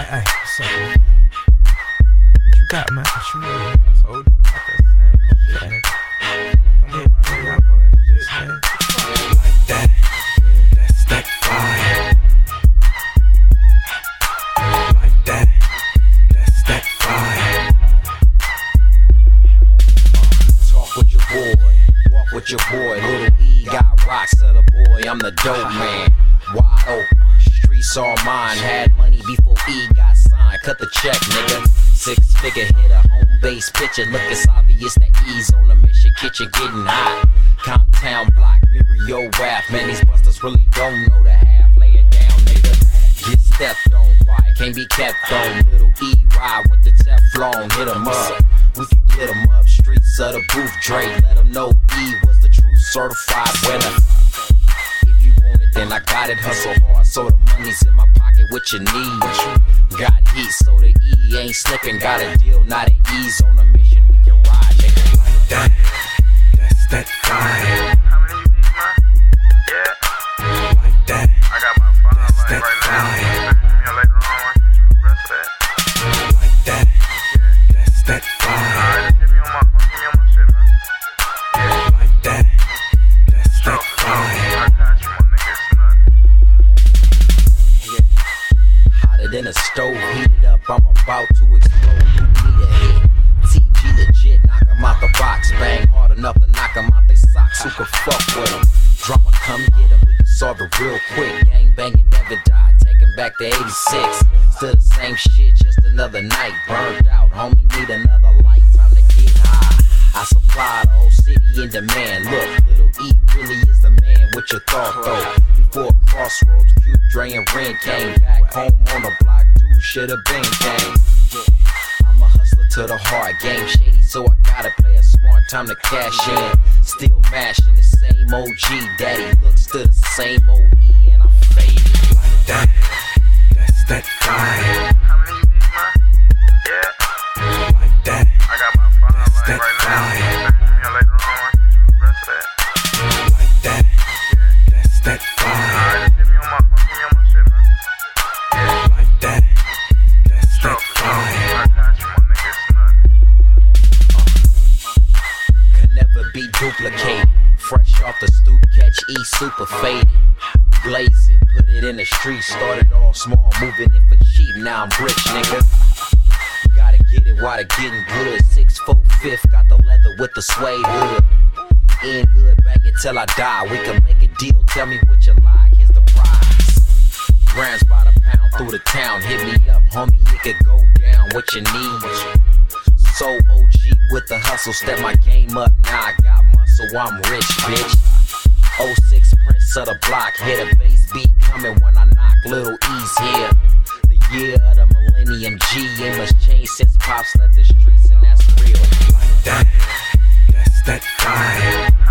Hey, what's up, man? What you got, man? What you want? I told you I got that same shit, nigga. Come around here, for that shit, man. Like that. That's that fire. Like that. That's that fire. Talk with your boy, walk with your boy. Little E got rocks to the boy, I'm the dope man. Wide open, streets all mine. Had money before E got signed. Cut the check, nigga. 6-figure hitter, home base pitcher. Look, it's obvious that E's on a mission. Kitchen getting hot. Comptown block, mirror your rap. Man, these busters really don't know the half. Lay it down, nigga. Get stepped on, quiet, can't be kept on. Little E ride with the Teflon, hit 'em up. We can get 'em up, streets of the booth, Dre. Let 'em know E was the true certified winner. If you want it, then I got it. Hustle hard, so the money's in my pocket with your knees. Got heat, so the E ain't slipping. Got a deal, now the E's on a mission. We can ride, nigga. Like that. That's that fire. How many you need, man? Yeah. Like that. I got my phone That's line that right now. fire. Send me later on. I can get you the rest of that. Like that. That's that fire. Alright, just hit me on my shit, man. Like that. That's that fire. I got you, my nigga. It's nothing. Hotter than a stove, heated up, I'm about to explode. You need a hit, TG legit, knock 'em out the box. Bang hard enough to knock 'em out they socks. Who can fuck with 'em? Drama, come get 'em, we can solve it real quick. Gang banging never died, take 'em back to 86. Still the same shit, just another night. Burned out, homie, need another light. Time to get high. I supply the whole city in demand. Look, little E really is the man. What you thought though? Before Crossroads, Q, Dre, and Ren came back home on the block, dude should've been gang. I'm a hustler to the heart, game shady, so I gotta play it smart. Time to cash in, still mashing the same OG. Daddy looks to the same old E, and I'm faded. Like that. That's that fire. How many you need, man? Yeah. Like that. I got my phone That's line that right now. fire. Send me later on. I can get you the rest of that. Like that. That's that fire. Alright, just hit me on my shit, man. Like that. That's that fire. I got you, my nigga. It's nothing. Could never be duplicated. Fresh off the stoop, catch E super faded. Blaze it, put it in the street. Started all small, moving it for cheap. Now I'm rich, nigga. Gotta get it while the getting good. 6'4", 5th, got the leather with the suede hood. In hood, bang it till I die. We can make a deal, tell me what you like. Here's the prize. Grams by the pound through the town. Hit me up, homie, it could go down. What you need? So OG with the hustle, step my game up. Now I got muscle, I'm rich, bitch. 06 Prince of the block, hit a bass beat coming when I knock. Little E's here. The year of the millennium, G ain't much changed since Pops left the streets, and that's real. Like that. That's that fire.